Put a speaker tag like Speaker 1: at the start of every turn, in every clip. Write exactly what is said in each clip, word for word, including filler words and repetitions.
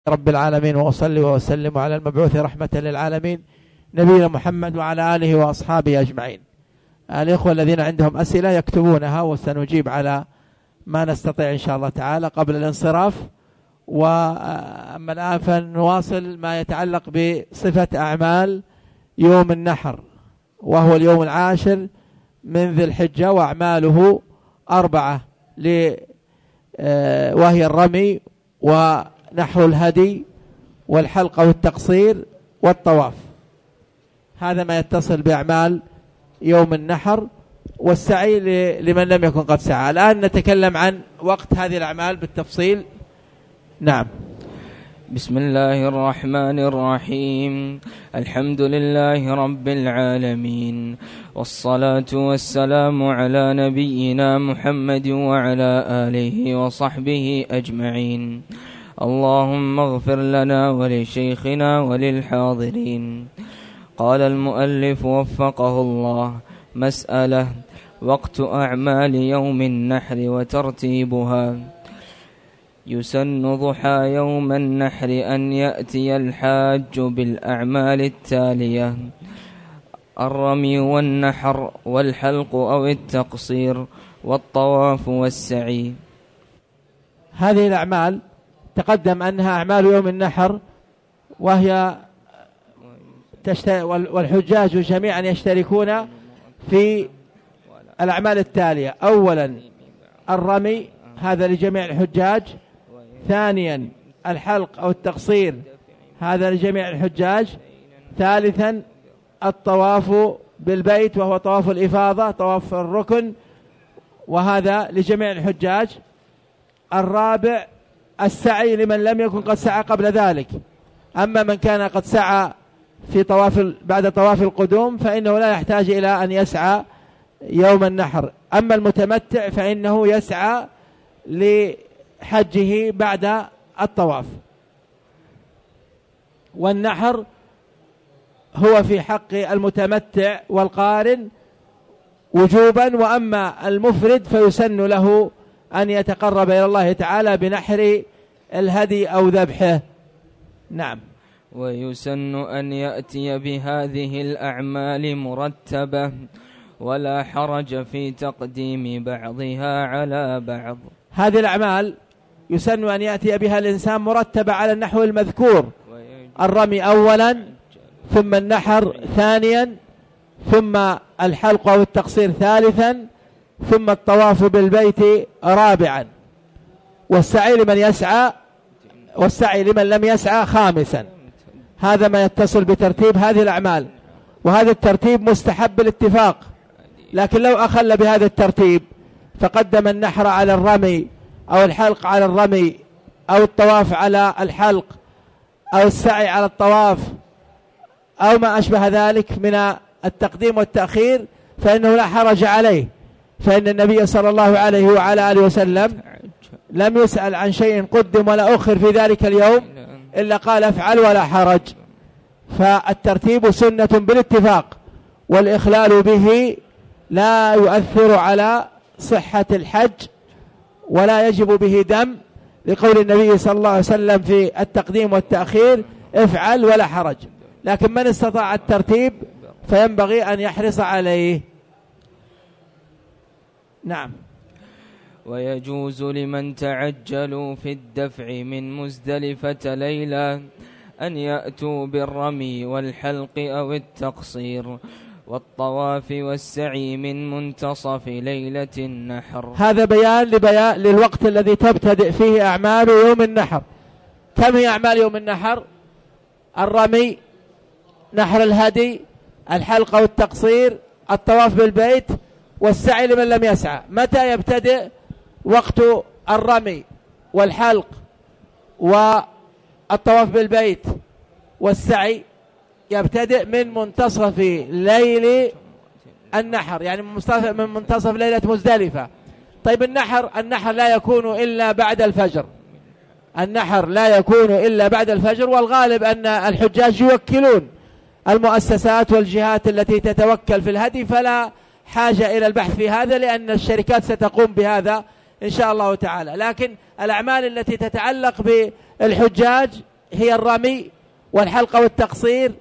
Speaker 1: رب العالمين، وأصلي وأسلم على المبعوث رحمة للعالمين نبينا محمد وعلى آله وأصحابه أجمعين. الإخوة الذين عندهم أسئلة يكتبونها وسنجيب على ما نستطيع إن شاء الله تعالى قبل الانصراف. وأما الآن فنواصل ما يتعلق بصفة أعمال يوم النحر، وهو اليوم العاشر من ذي الحجة، وأعماله أربعة وهي الرمي ونحر الهدي والحلق والتقصير والطواف. هذا ما يتصل بأعمال يوم النحر، والسعي لمن لم يكن قد سعى. الآن نتكلم عن وقت هذه الأعمال بالتفصيل. نعم.
Speaker 2: بسم الله الرحمن الرحيم. الحمد لله رب العالمين، والصلاة والسلام على نبينا محمد وعلى آله وصحبه أجمعين. اللهم اغفر لنا ولشيخنا وللحاضرين. قال المؤلف وفقه الله: مسألة: وقت أعمال يوم النحر وترتيبها. يسن ضحى يوم النحر أن يأتي الحاج بالأعمال التالية: الرمي والنحر والحلق أو التقصير والطواف والسعي.
Speaker 1: هذه الأعمال تقدم أنها أعمال يوم النحر، وهي والحجاج جميعا يشتركون في الأعمال التالية: أولا الرمي، هذا لجميع الحجاج. ثانيا الحلق أو التقصير، هذا لجميع الحجاج. ثالثا الطواف بالبيت، وهو طواف الإفاضة، طواف الركن، وهذا لجميع الحجاج. الرابع السعي لمن لم يكن قد سعى قبل ذلك. أما من كان قد سعى في طواف بعد طواف القدوم فإنه لا يحتاج إلى أن يسعى يوم النحر. أما المتمتع فإنه يسعى لحجه بعد الطواف. والنحر هو في حق المتمتع والقارن وجوبا، وأما المفرد فيسن له أن يتقرب إلى الله تعالى بنحر الهدي أو ذبحه. نعم.
Speaker 2: ويسن أن يأتي بهذه الأعمال مرتبة، ولا حرج في تقديم بعضها على بعض.
Speaker 1: هذه الأعمال يسن أن يأتي بها الإنسان مرتبة على النحو المذكور: الرمي أولا، ثم النحر ثانيا، ثم الحلق أو التقصير ثالثا، ثم الطواف بالبيت رابعا، والسعي لمن يسعى والسعي لمن لم يسعى خامسا. هذا ما يتصل بترتيب هذه الأعمال، وهذا الترتيب مستحب بالاتفاق. لكن لو أخل بهذا الترتيب فقدم النحر على الرمي، أو الحلق على الرمي، أو الطواف على الحلق، أو السعي على الطواف، أو ما أشبه ذلك من التقديم والتأخير، فإنه لا حرج عليه. فإن النبي صلى الله عليه وعلى آله وسلم لم يسأل عن شيء قدم ولا أخر في ذلك اليوم إلا قال افعل ولا حرج. فالترتيب سنة بالاتفاق، والإخلال به لا يؤثر على صحة الحج ولا يجب به دم، لقول النبي صلى الله عليه وسلم في التقديم والتأخير: افعل ولا حرج. لكن من استطاع الترتيب فينبغي أن يحرص عليه. نعم.
Speaker 2: ويجوز لمن تعجلوا في الدفع من مزدلفة ليلة أن يأتوا بالرمي والحلق أو التقصير والطواف والسعي من منتصف ليلة النحر.
Speaker 1: هذا بيان لبيان للوقت الذي تبتدئ فيه أعمال يوم النحر. كم هي أعمال يوم النحر؟ الرمي، نحر الهدي، الحلق أو التقصير، الطواف بالبيت، والسعي لمن لم يسعى. متى يبتدئ وقت الرمي والحلق والطواف بالبيت والسعي؟ يبتدئ من منتصف ليل النحر، يعني من منتصف ليلة مزدلفة. طيب النحر النحر لا يكون إلا بعد الفجر. النحر لا يكون إلا بعد الفجر، والغالب أن الحجاج يوكلون المؤسسات والجهات التي تتوكل في الهدي، فلا حاجة إلى البحث في هذا، لأن الشركات ستقوم بهذا إن شاء الله تعالى. لكن الأعمال التي تتعلق بالحجاج هي الرمي والحلق والتقصير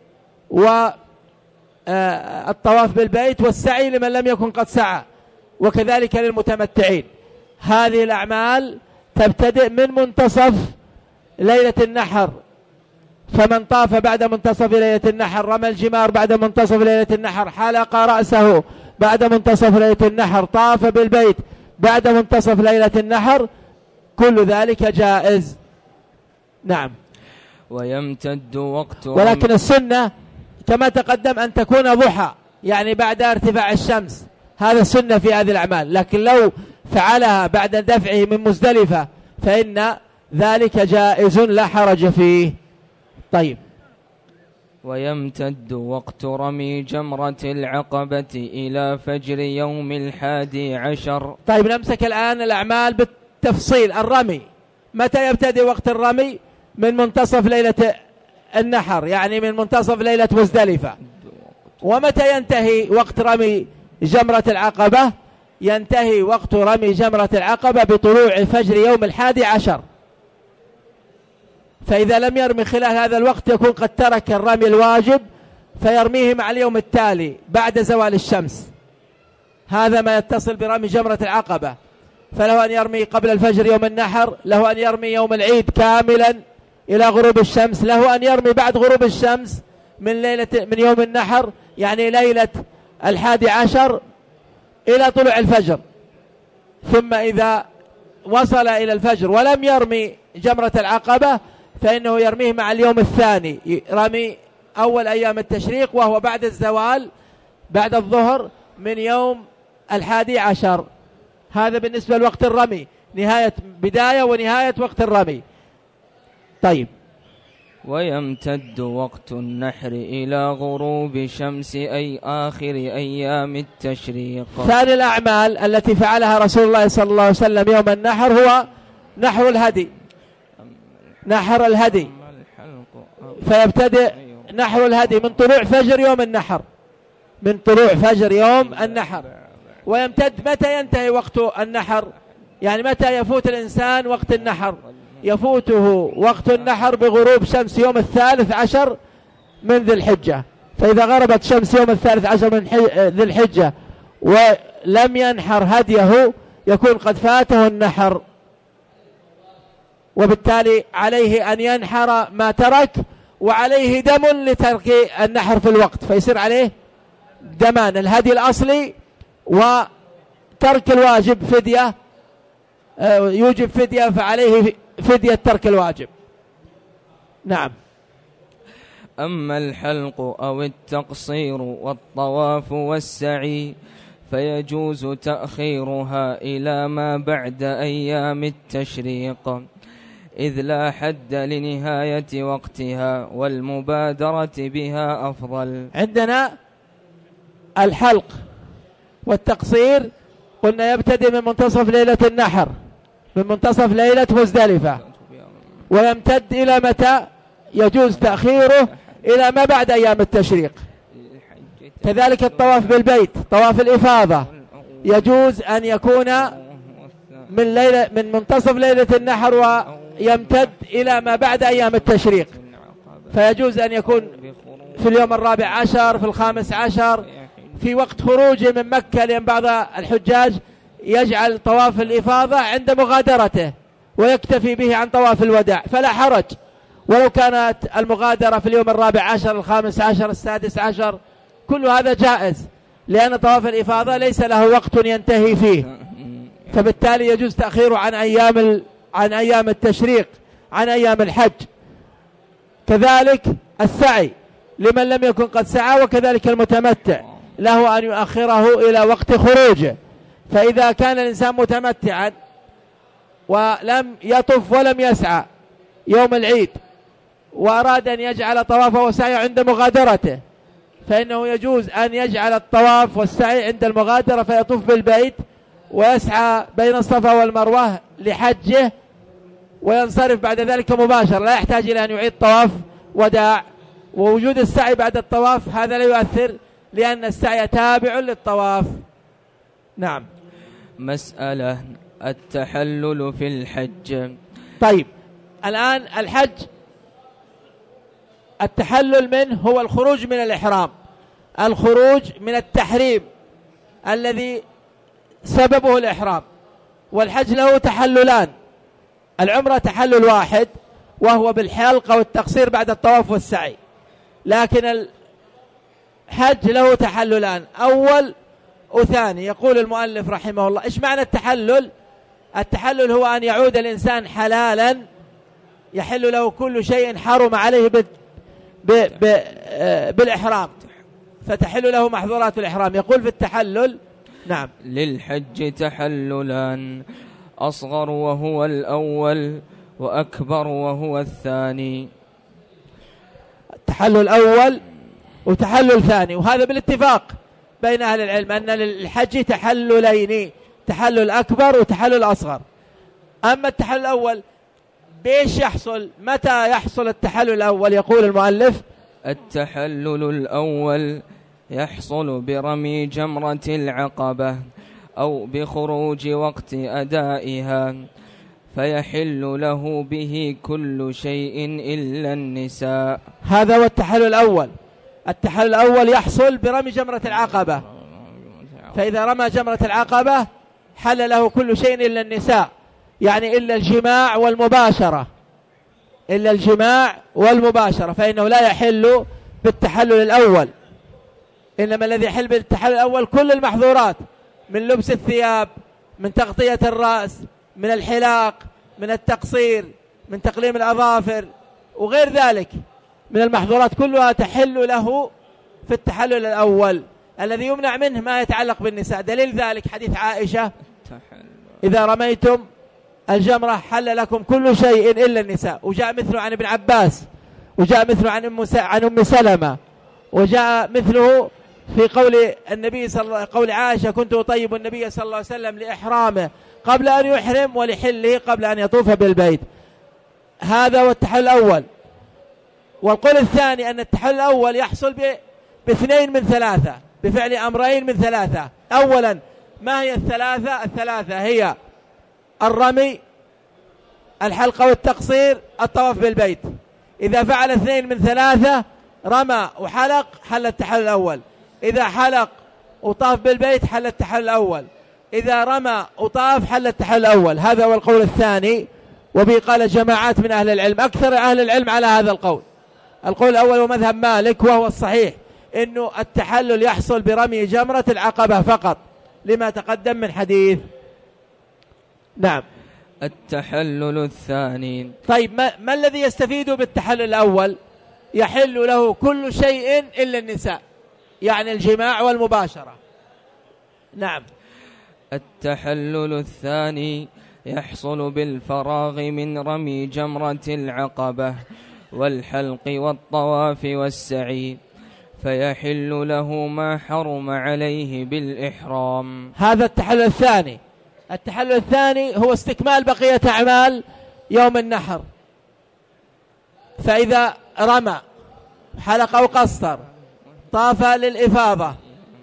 Speaker 1: والطواف بالبيت والسعي لمن لم يكن قد سعى، وكذلك للمتمتعين. هذه الأعمال تبتدئ من منتصف ليلة النحر، فمن طاف بعد منتصف ليلة النحر، رمى الجمار بعد منتصف ليلة النحر، حلق رأسه بعد منتصف ليلة النحر، طاف بالبيت بعد منتصف ليلة النحر، كل ذلك جائز. نعم.
Speaker 2: ويمتد وقت،
Speaker 1: ولكن السنة كما تقدم أن تكون ضحى، يعني بعد ارتفاع الشمس، هذا السنة في هذه الأعمال. لكن لو فعلها بعد دفعه من مزدلفة فإن ذلك جائز لا حرج فيه. طيب.
Speaker 2: ويمتد وقت رمي جمرة العقبة إلى فجر يوم الحادي عشر.
Speaker 1: طيب نمسك الآن الأعمال بالتفصيل. الرمي متى يبتدئ وقت الرمي؟ من منتصف ليلة النحر، يعني من منتصف ليلة مزدلفة. ومتى ينتهي وقت رمي جمرة العقبة؟ ينتهي وقت رمي جمرة العقبة بطلوع فجر يوم الحادي عشر. فإذا لم يرمي خلال هذا الوقت يكون قد ترك الرمي الواجب، فيرميه مع اليوم التالي بعد زوال الشمس. هذا ما يتصل برمي جمرة العقبة. فله أن يرمي قبل الفجر يوم النحر، له أن يرمي يوم العيد كاملا إلى غروب الشمس، له أن يرمي بعد غروب الشمس من ليلة من يوم النحر، يعني ليلة الحادي عشر إلى طلوع الفجر. ثم إذا وصل إلى الفجر ولم يرمي جمرة العقبة فإنه يرميه مع اليوم الثاني، رمي أول أيام التشريق وهو بعد الزوال بعد الظهر من يوم الحادي عشر. هذا بالنسبة لوقت الرمي، نهاية بداية ونهاية وقت الرمي. طيب.
Speaker 2: ويمتد وقت النحر إلى غروب شمس أي آخر أيام التشريق.
Speaker 1: ثاني الأعمال التي فعلها رسول الله صلى الله عليه وسلم يوم النحر هو نحر الهدي، نحر الهدي. فيبتدئ نحر الهدي من طلوع فجر يوم النحر، من طلوع فجر يوم النحر. ويمتد متى ينتهي وقت النحر؟ يعني متى يفوت الإنسان وقت النحر؟ يفوته وقت النحر بغروب شمس يوم الثالث عشر من ذي الحجة. فإذا غربت شمس يوم الثالث عشر من ذي الحجة ولم ينحر هديه يكون قد فاته النحر، وبالتالي عليه أن ينحر ما ترك، وعليه دم لترك النحر في الوقت، فيصير عليه دمان، الهدي الأصلي وترك الواجب فدية، يوجب فدية، فعليه فدية ترك الواجب. نعم.
Speaker 2: أما الحلق أو التقصير والطواف والسعي فيجوز تأخيرها إلى ما بعد أيام التشريق، إذ لا حد لنهاية وقتها، والمبادرة بها أفضل.
Speaker 1: عندنا الحلق والتقصير قلنا يبتدئ من منتصف ليلة النحر، من منتصف ليلة مزدلفة، ويمتد إلى متى؟ يجوز تأخيره إلى ما بعد أيام التشريق. كذلك الطواف بالبيت، طواف الإفاضة، يجوز أن يكون من ليلة من منتصف ليلة النحر ويمتد إلى ما بعد أيام التشريق. فيجوز أن يكون في اليوم الرابع عشر، في الخامس عشر، في وقت خروجه من مكة، لأن بعض الحجاج يجعل طواف الإفاضة عند مغادرته ويكتفي به عن طواف الوداع، فلا حرج ولو كانت المغادرة في اليوم الرابع عشر، الخامس عشر، السادس عشر، كل هذا جائز، لأن طواف الإفاضة ليس له وقت ينتهي فيه، فبالتالي يجوز تأخيره عن أيام ال... عن أيام التشريق، عن أيام الحج. كذلك السعي لمن لم يكن قد سعى، وكذلك المتمتع له أن يؤخره إلى وقت خروجه. فإذا كان الإنسان متمتعا ولم يطف ولم يسعى يوم العيد وأراد أن يجعل طوافه وسعيه عند مغادرته، فإنه يجوز أن يجعل الطواف والسعي عند المغادرة، فيطوف بالبيت ويسعى بين الصفا والمروة لحجه وينصرف بعد ذلك مباشرة، لا يحتاج إلى أن يعيد طواف وداع. ووجود السعي بعد الطواف هذا لا يؤثر، لأن السعي تابع للطواف. نعم.
Speaker 2: مسألة التحلل في الحج.
Speaker 1: طيب الآن الحج التحلل منه هو الخروج من الإحرام، الخروج من التحريم الذي سببه الإحرام. والحج له تحللان، العمرة تحلل واحد وهو بالحلق أو التقصير بعد الطواف والسعي، لكن الحج له تحللان أول وثاني. يقول المؤلف رحمه الله: إيش معنى التحلل؟ التحلل هو أن يعود الإنسان حلالا يحل له كل شيء حرم عليه ب... ب... ب... بالإحرام، فتحل له محظورات الإحرام. يقول في التحلل: نعم،
Speaker 2: للحج تحللان، أصغر وهو الأول، وأكبر وهو الثاني.
Speaker 1: التحلل أول وتحلل ثاني، وهذا بالاتفاق بين أهل العلم أن للحج تحللين، تحلل أكبر وتحلل أصغر. أما التحلل الأول بيش يحصل؟ متى يحصل التحلل الأول؟ يقول المؤلف:
Speaker 2: التحلل الأول يحصل برمي جمرة العقبة أو بخروج وقت أدائها، فيحل له به كل شيء إلا النساء.
Speaker 1: هذا هو التحلل الأول. التحلل الأول يحصل برمي جمرة العقبة، فإذا رمى جمرة العقبة حل له كل شيء إلا النساء، يعني إلا الجماع والمباشرة، إلا الجماع والمباشرة، فإنه لا يحل بالتحلل الأول. إنما الذي يحل بالتحلل الأول كل المحظورات، من لبس الثياب، من تغطية الرأس، من الحلاق، من التقصير، من تقليم الأظافر وغير ذلك من المحظورات، كلها تحل له في التحلل الأول. الذي يمنع منه ما يتعلق بالنساء. دليل ذلك حديث عائشة: إذا رميتم الجمرة حل لكم كل شيء إلا النساء. وجاء مثله عن ابن عباس، وجاء مثله عن أم عن أم سلمة، وجاء مثله في قول النبي صلى الله قول عائشة: كنت أطيب النبي صلى الله عليه وسلم لإحرامه قبل أن يحرم ولحله قبل أن يطوف بالبيت. هذا هو التحلل الأول. والقول الثاني أن التحلل الأول يحصل باثنين من ثلاثة، بفعل أمرين من ثلاثة. أولا، ما هي الثلاثة؟ الثلاثة هي الرمي، الحلق والتقصير، الطواف بالبيت. إذا فعل اثنين من ثلاثة، رمى وحلق، حل التحلل الأول. إذا حلق وطاف بالبيت حل التحلل الأول. إذا رمى وطاف حل التحلل الأول. هذا هو القول الثاني، وبه قال جماعات من أهل العلم، أكثر أهل العلم على هذا القول. القول الأول هو مذهب مالك، وهو الصحيح، إنه التحلل يحصل برمي جمرة العقبة فقط، لما تقدم من حديث. نعم.
Speaker 2: التحلل الثاني.
Speaker 1: طيب، ما, ما الذي يستفيد بالتحلل الأول؟ يحل له كل شيء إلا النساء، يعني الجماع والمباشرة. نعم.
Speaker 2: التحلل الثاني يحصل بالفراغ من رمي جمرة العقبة والحلق والطواف والسعي، فيحل له ما حرم عليه بالإحرام.
Speaker 1: هذا التحلل الثاني. التحلل الثاني هو استكمال بقية أعمال يوم النحر. فإذا رمى، حلق أو قصر، طاف للإفاضة،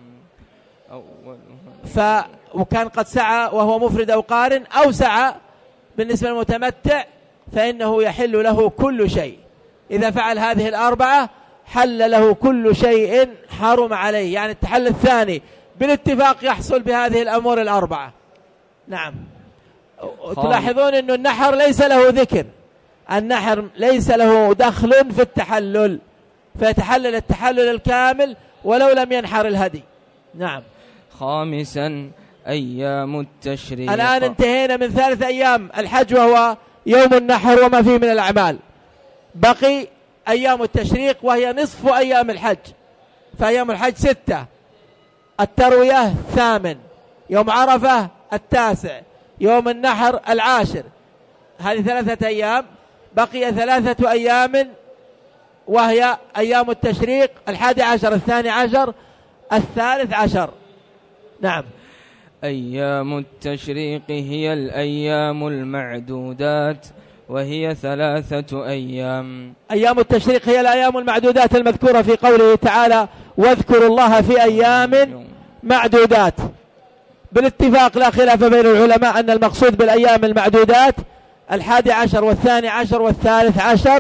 Speaker 1: ف وكان قد سعى وهو مفرد أو قارن، أو سعى بالنسبة للمتمتع، فإنه يحل له كل شيء. إذا فعل هذه الأربعة حل له كل شيء حرم عليه. يعني التحلل الثاني بالاتفاق يحصل بهذه الأمور الأربعة. نعم. تلاحظون أن النحر ليس له ذكر، النحر ليس له دخل في التحلل، فيتحلل التحلل الكامل ولو لم ينحر الهدي. نعم.
Speaker 2: خامسا، أيام التشريق.
Speaker 1: الآن انتهينا من ثالث أيام الحج، وهو يوم النحر وما فيه من الأعمال. بقي أيام التشريق، وهي نصف أيام الحج. فأيام الحج ستة: التروية الثامن، يوم عرفة التاسع، يوم النحر العاشر. هذه ثلاثة أيام. بقي ثلاثة أيام، وهي أيام التشريق: الحادي عشر، الثاني عشر، الثالث عشر. نعم.
Speaker 2: أيام التشريق هي الأيام المعدودات، وهي ثلاثة أيام.
Speaker 1: أيام التشريق هي الأيام المعدودات المذكورة في قوله تعالى: واذكروا الله في أيام معدودات. بالاتفاق لا خلاف بين العلماء أن المقصود بالأيام المعدودات الحادي عشر والثاني عشر والثالث عشر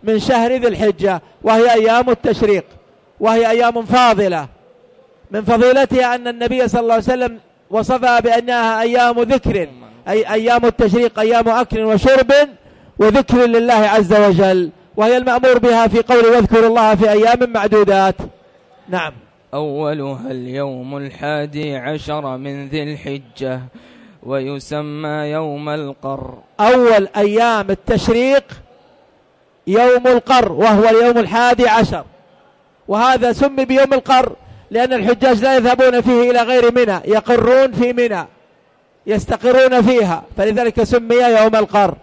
Speaker 1: من شهر ذي الحجة، وهي أيام التشريق، وهي أيام فاضلة. من فضيلتها أن النبي صلى الله عليه وسلم وصفها بأنها أيام ذكر، أي أيام التشريق أيام أكل وشرب وذكر لله عز وجل، وهي المأمور بها في قول واذكروا الله في أيام معدودات. نعم.
Speaker 2: أولها اليوم الحادي عشر من ذي الحجة ويسمى يوم القر.
Speaker 1: أول أيام التشريق يوم القر، وهو اليوم الحادي عشر، وهذا سمي بيوم القر لأن الحجاج لا يذهبون فيه إلى غير منى، يقرون في منى يستقرون فيها، فلذلك سمي يوم القر.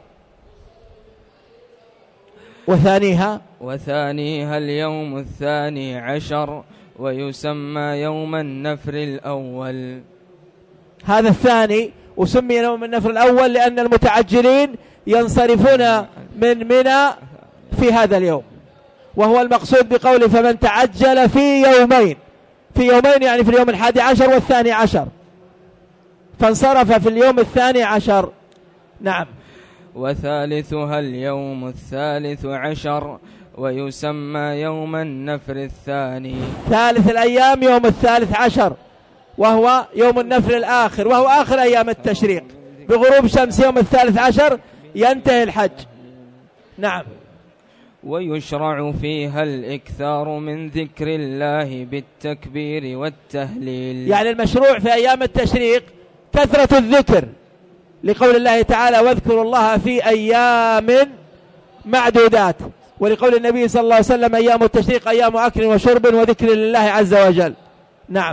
Speaker 1: وثانيها
Speaker 2: وثانيها اليوم الثاني عشر ويسمى يوم النفر الأول.
Speaker 1: هذا الثاني، وسمي يوم النفر الأول لأن المتعجلين ينصرفون من منى في هذا اليوم، وهو المقصود بقوله فمن تعجل في يومين، في يومين يعني في اليوم الحادي عشر والثاني عشر، فانصرف في اليوم الثاني عشر. نعم.
Speaker 2: وثالثها اليوم الثالث عشر ويسمى يوم النفر الثاني.
Speaker 1: ثالث الأيام يوم الثالث عشر، وهو يوم النفر الآخر، وهو آخر أيام التشريق. بغروب شمس يوم الثالث عشر ينتهي الحج. نعم.
Speaker 2: ويشرع فيها الإكثار من ذكر الله بالتكبير والتهليل.
Speaker 1: يعني المشروع في أيام التشريق كثرة الذكر، لقول الله تعالى واذكروا الله في أيام معدودات، ولقول النبي صلى الله عليه وسلم أيام التشريق أيام أكل وشرب وذكر لله عز وجل. نعم.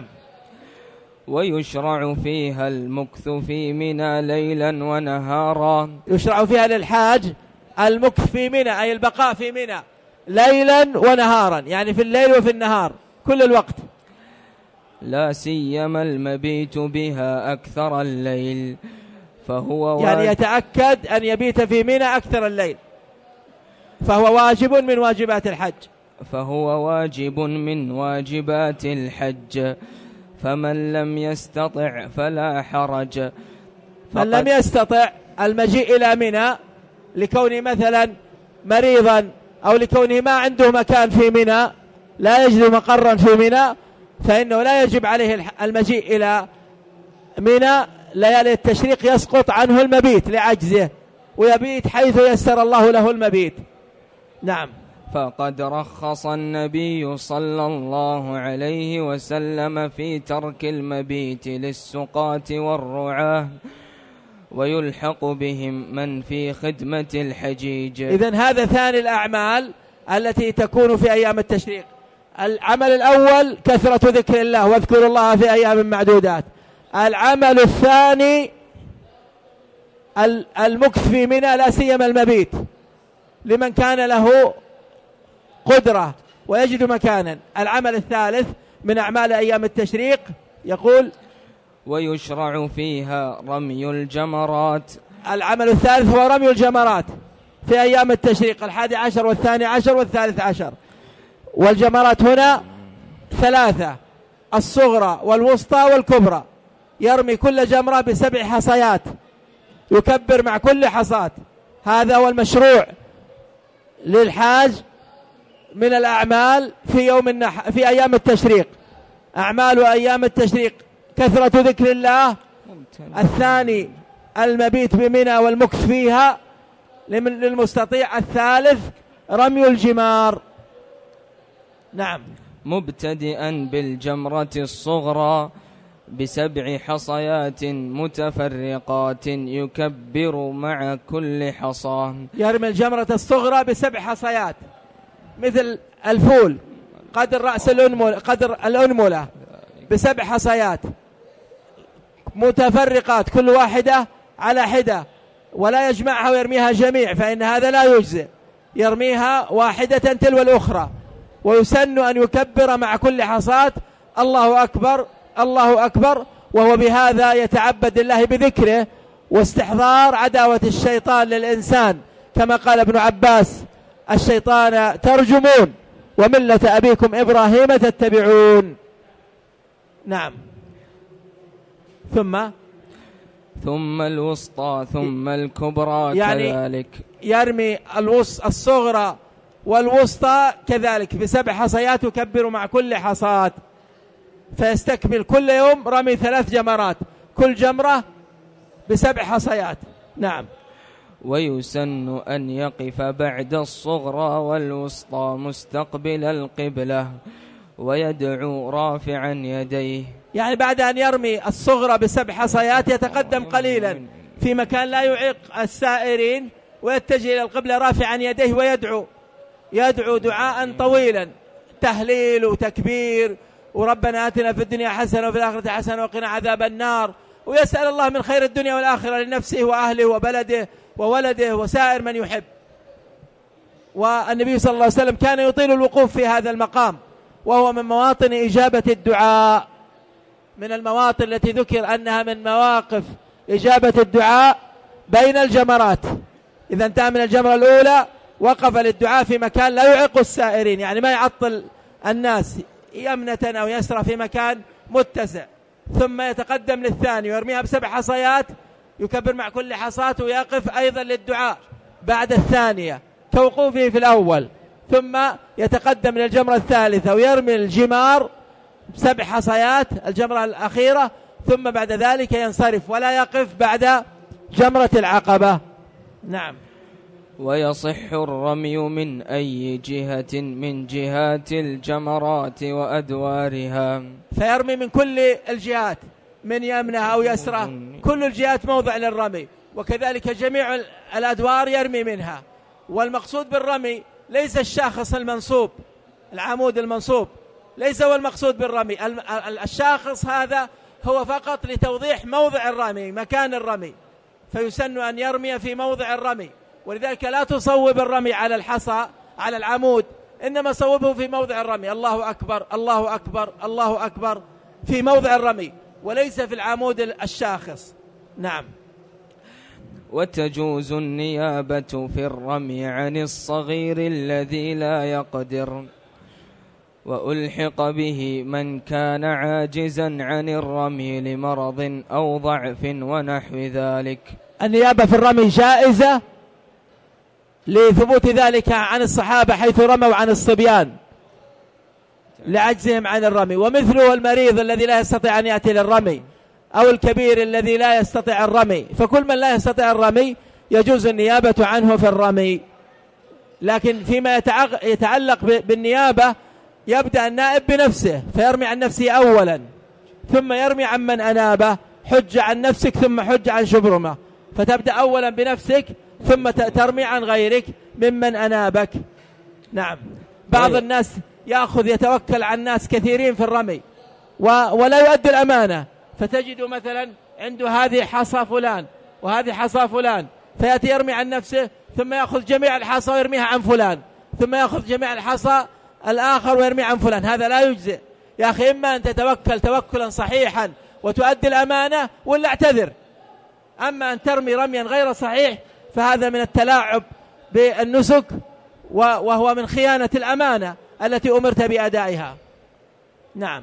Speaker 2: ويشرع فيها المكث في منى ليلا ونهارا.
Speaker 1: يشرع فيها للحاج المكث في منى، أي البقاء في منى ليلا ونهارا، يعني في الليل وفي النهار كل الوقت.
Speaker 2: لا سيما المبيت بها أكثر الليل، فهو
Speaker 1: يعني يتأكد أن يبيت في منى أكثر الليل، فهو واجب من واجبات الحج.
Speaker 2: فهو واجب من واجبات الحج، فمن لم يستطع فلا حرج.
Speaker 1: من لم يستطع المجيء إلى منى لكونه مثلا مريضا أو لكونه ما عنده مكان في منى، لا يجد مقرا في منى، فإنه لا يجب عليه المجيء إلى منى ليالي التشريق، يسقط عنه المبيت لعجزه، ويبيت حيث يسر الله له المبيت. نعم.
Speaker 2: فقد رخص النبي صلى الله عليه وسلم في ترك المبيت للسقاة والرعاة، ويلحق بهم من في خدمة الحجيج.
Speaker 1: إذن هذا ثاني الأعمال التي تكون في أيام التشريق. العمل الأول كثرة ذكر الله واذكروا الله في أيام معدودات. العمل الثاني المكث في منى لا سيما المبيت لمن كان له قدرة ويجد مكانا. العمل الثالث من أعمال أيام التشريق يقول
Speaker 2: ويشرع فيها رمي الجمرات.
Speaker 1: العمل الثالث هو رمي الجمرات في أيام التشريق الحادي عشر والثاني عشر والثالث عشر. والجمرات هنا ثلاثة: الصغرى والوسطى والكبرى. يرمي كل جمرة بسبع حصيات، يكبر مع كل حصاة. هذا هو المشروع للحاج من الأعمال في يوم النح... في أيام التشريق. أعمال أيام التشريق كثرة ذكر الله. الثاني المبيت بمنى والمكث فيها للمستطيع. الثالث رمي الجمار. نعم.
Speaker 2: مبتدئا بالجمرة الصغرى بسبع حصيات متفرقات يكبر مع كل حصاه.
Speaker 1: يرمي الجمرة الصغرى بسبع حصيات مثل الفول قدر رأس الأنملة، قدر الأنملة بسبع حصيات متفرقات كل واحدة على حدة، ولا يجمعها ويرميها جميع فإن هذا لا يجزئ. يرميها واحدة تلو الأخرى. ويسن أن يكبر مع كل حصاة الله أكبر الله أكبر، وهو بهذا يتعبد الله بذكره واستحضار عداوة الشيطان للإنسان، كما قال ابن عباس: الشيطان ترجمون وملة أبيكم إبراهيم تتبعون. نعم. ثم
Speaker 2: ثم الوسطى ثم الكبرى
Speaker 1: يعني
Speaker 2: كذلك.
Speaker 1: يرمي الوسط الصغرى والوسطى كذلك بسبع حصيات يكبر مع كل حصاة، فيستكمل كل يوم رمي ثلاث جمرات، كل جمرة بسبع حصيات. نعم.
Speaker 2: ويسن أن يقف بعد الصغرى والوسطى مستقبل القبلة ويدعو رافعا يديه،
Speaker 1: يعني بعد أن يرمي الصغرى بسبع حصيات يتقدم قليلا في مكان لا يعيق السائرين ويتجه إلى القبلة رافعا يديه ويدعو يدعو دعاء طويلا، تهليل وتكبير وربنا آتنا في الدنيا حسنة وفي الآخرة حسنة وقنا عذاب النار، ويسأل الله من خير الدنيا والآخرة لنفسه وأهله وبلده وولده وسائر من يحب. والنبي صلى الله عليه وسلم كان يطيل الوقوف في هذا المقام، وهو من مواطن إجابة الدعاء، من المواطن التي ذكر أنها من مواقف إجابة الدعاء بين الجمرات. إذا انتهى من الجمرة الأولى وقف للدعاء في مكان لا يعيق السائرين، يعني ما يعطل الناس، يمنة أو يسرى في مكان متسع، ثم يتقدم للثاني ويرميها بسبع حصيات، يكبر مع كل حصاة ويقف أيضا للدعاء بعد الثانية كوقوفه في الأول، ثم يتقدم للجمرة الثالثة ويرمي الجمار بسبع حصيات الجمرة الأخيرة، ثم بعد ذلك ينصرف ولا يقف بعد جمرة العقبة. نعم.
Speaker 2: ويصح الرمي من أي جهة من جهات الجمرات وأدوارها،
Speaker 1: فيرمي من كل الجهات، من يمنى أو يسرى، كل الجهات موضع للرمي، وكذلك جميع الأدوار يرمي منها. والمقصود بالرمي ليس الشاخص المنصوب، العمود المنصوب ليس هو المقصود بالرمي، الشاخص هذا هو فقط لتوضيح موضع الرمي، مكان الرمي، فيسن أن يرمي في موضع الرمي، ولذلك لا تصوب الرمي على الحصى على العمود، إنما صوبه في موضع الرمي، الله أكبر الله أكبر الله أكبر في موضع الرمي وليس في العمود الشاخص. نعم.
Speaker 2: وتجوز النيابة في الرمي عن الصغير الذي لا يقدر، وألحق به من كان عاجزا عن الرمي لمرض أو ضعف ونحو ذلك.
Speaker 1: النيابة في الرمي جائزة لثبوت ذلك عن الصحابة حيث رموا عن الصبيان لعجزهم عن الرمي، ومثله المريض الذي لا يستطيع أن يأتي للرمي، أو الكبير الذي لا يستطيع الرمي، فكل من لا يستطيع الرمي يجوز النيابة عنه في الرمي. لكن فيما يتعلق بالنيابة يبدأ النائب بنفسه فيرمي عن نفسه أولا، ثم يرمي عن من أنابه، حج عن نفسك ثم حج عن شبرمة، فتبدأ أولا بنفسك ثم ترمي عن غيرك ممن أنابك. نعم. بعض الناس يأخذ يتوكل عن ناس كثيرين في الرمي ولا يؤدي الأمانة، فتجد مثلا عنده هذه حصى فلان وهذه حصى فلان، فيأتي يرمي عن نفسه ثم يأخذ جميع الحصى ويرميها عن فلان، ثم يأخذ جميع الحصى الآخر ويرمي عن فلان، هذا لا يجزئ. يا أخي إما أن تتوكل توكلا صحيحا وتؤدي الأمانة ولا اعتذر، أما أن ترمي رميا غير صحيح فهذا من التلاعب بالنسك وهو من خيانة الأمانة التي أمرت بأدائها. نعم.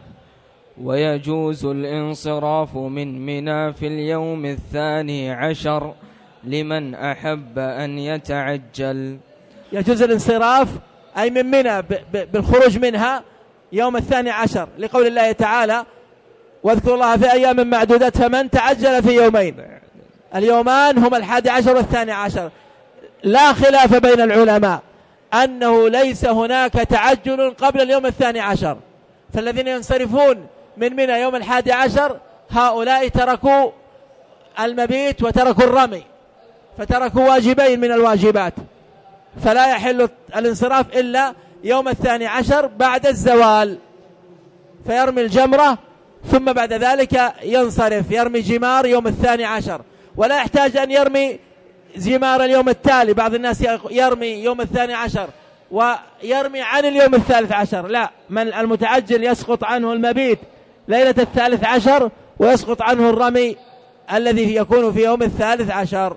Speaker 2: ويجوز الانصراف من منى في اليوم الثاني عشر لمن أحب أن يتعجل.
Speaker 1: يجوز الانصراف أي من منى بالخروج منها يوم الثاني عشر لقول الله تعالى واذكروا الله في أيام معدودات فمن تعجل في يومين، اليومان هم الحادي عشر والثاني عشر. لا خلاف بين العلماء أنه ليس هناك تعجل قبل اليوم الثاني عشر، فالذين ينصرفون من منى يوم الحادي عشر هؤلاء تركوا المبيت وتركوا الرمي، فتركوا واجبين من الواجبات، فلا يحل الانصراف إلا يوم الثاني عشر بعد الزوال، فيرمي الجمرة ثم بعد ذلك ينصرف يرمي جمار يوم الثاني عشر، ولا يحتاج أن يرمي جمار اليوم التالي. بعض الناس يرمي يوم الثاني عشر ويرمي عن اليوم الثالث عشر، لا، من المتعجل يسقط عنه المبيت ليلة الثالث عشر ويسقط عنه الرمي الذي يكون في يوم الثالث عشر.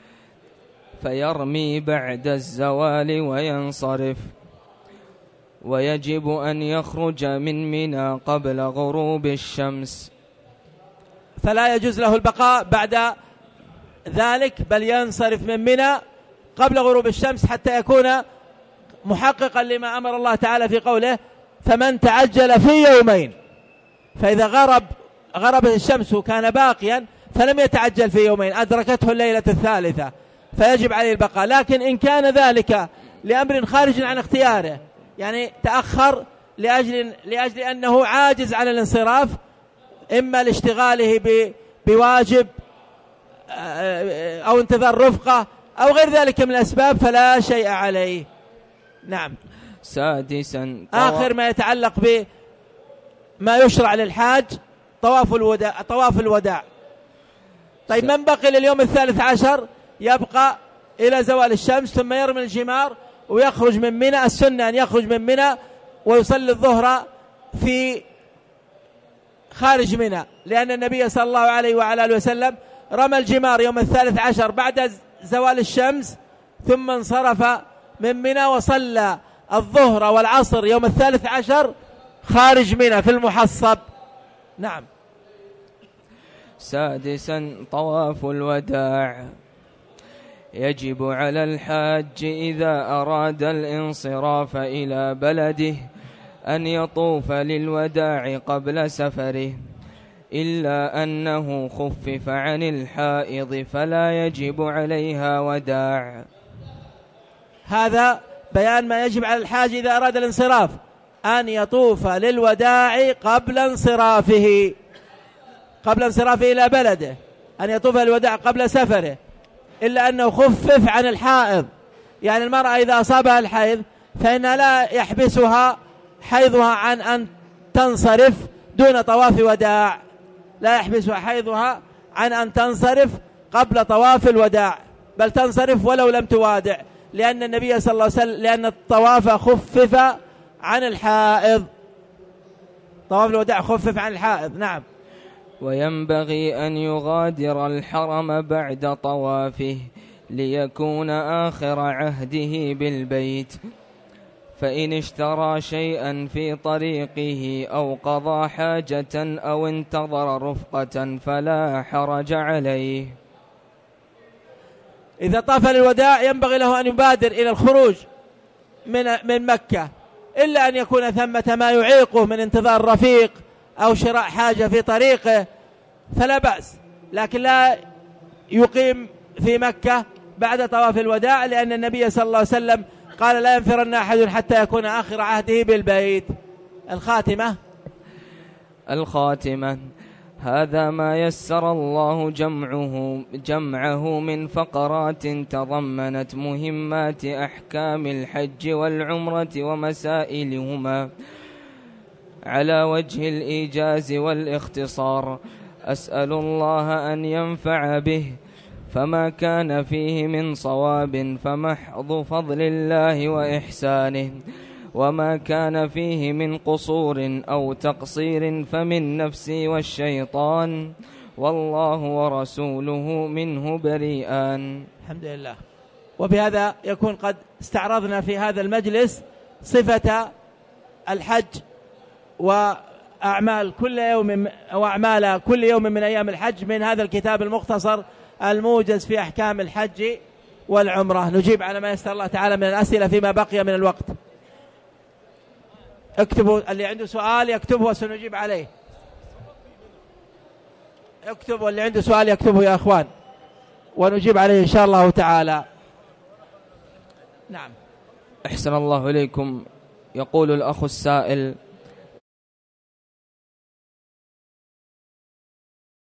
Speaker 2: فيرمي بعد الزوال وينصرف. ويجب أن يخرج من منى قبل غروب الشمس،
Speaker 1: فلا يجوز له البقاء بعد ذلك، بل ينصرف من منى قبل غروب الشمس حتى يكون محققا لما أمر الله تعالى في قوله فمن تعجل في يومين. فإذا غرب غربت الشمس وكان باقيا فلم يتعجل في يومين أدركته الليلة الثالثة فيجب عليه البقاء. لكن إن كان ذلك لأمر خارج عن اختياره، يعني تأخر لأجل, لأجل أنه عاجز عن الانصراف، إما لاشتغاله بواجب أو انتظار رفقة أو غير ذلك من الأسباب، فلا شيء عليه. نعم.
Speaker 2: سادسا
Speaker 1: آخر ما يتعلق بما يشرع للحاج طواف الوداع. طواف الوداع طيب من بقي لليوم الثالث عشر يبقى إلى زوال الشمس ثم يرمي الجمار ويخرج من منى. السنة أن يخرج من منى ويصلي الظهر في خارج منى، لأن النبي صلى الله عليه وعلى آله وسلم رمى الجمار يوم الثالث عشر بعد زوال الشمس ثم انصرف من منى وصلى الظهر والعصر يوم الثالث عشر خارج منى في المحصب. نعم.
Speaker 2: سادسا طواف الوداع. يجب على الحاج إذا أراد الانصراف إلى بلده أن يطوف للوداع قبل سفره، إلا أنه خفف عن الحائض فلا يجب عليها وداع.
Speaker 1: هذا بيان ما يجب على الحاج إذا أراد الانصراف، أن يطوف للوداع قبل انصرافه قبل انصرافه إلى بلده، أن يطوف للوداع قبل سفره، إلا أنه خفف عن الحائض. يعني المرأة إذا أصابها الحيض فإن لا يحبسها حيضها عن أن تنصرف دون طواف وداع، لا يحبسها حيضها عن أن تنصرف قبل طواف الوداع، بل تنصرف ولو لم توادع، لأن النبي صلى الله عليه وسلم لأن الطواف خفف عن الحائض، طواف الوداع خفف عن الحائض. نعم.
Speaker 2: وينبغي أن يغادر الحرم بعد طوافه ليكون آخر عهده بالبيت، فإن اشترى شيئا في طريقه أو قضى حاجة أو انتظر رفقة فلا حرج عليه.
Speaker 1: إذا طاف للوداع ينبغي له أن يبادر إلى الخروج من من مكة، إلا أن يكون ثمة ما يعيقه من انتظار رفيق أو شراء حاجة في طريقه فلا بأس، لكن لا يقيم في مكة بعد طواف الوداع، لأن النبي صلى الله عليه وسلم قال لا ينفرن أحد حتى يكون آخر عهده بالبيت. الخاتمة.
Speaker 2: الخاتمة. هذا ما يسر الله جمعه جمعه من فقرات تضمنت مهمات أحكام الحج والعمرة ومسائلهما على وجه الإيجاز والاختصار. أسأل الله أن ينفع به، فما كان فيه من صواب فمحض فضل الله وإحسانه، وما كان فيه من قصور أو تقصير فمن نفسي والشيطان، والله ورسوله منه بريئان.
Speaker 1: الحمد لله. وبهذا يكون قد استعرضنا في هذا المجلس صفة الحج وأعمال كل يوم وأعمال كل يوم من أيام الحج من هذا الكتاب المختصر الموجز في أحكام الحج والعمرة. نجيب على ما يسر الله تعالى من الأسئلة فيما بقي من الوقت. اكتبوا، اللي عنده سؤال يكتبه وسنجيب عليه. اكتبوا، اللي عنده سؤال يكتبه يا أخوان ونجيب عليه إن شاء الله تعالى. نعم.
Speaker 2: أحسن الله إليكم. يقول الأخ السائل: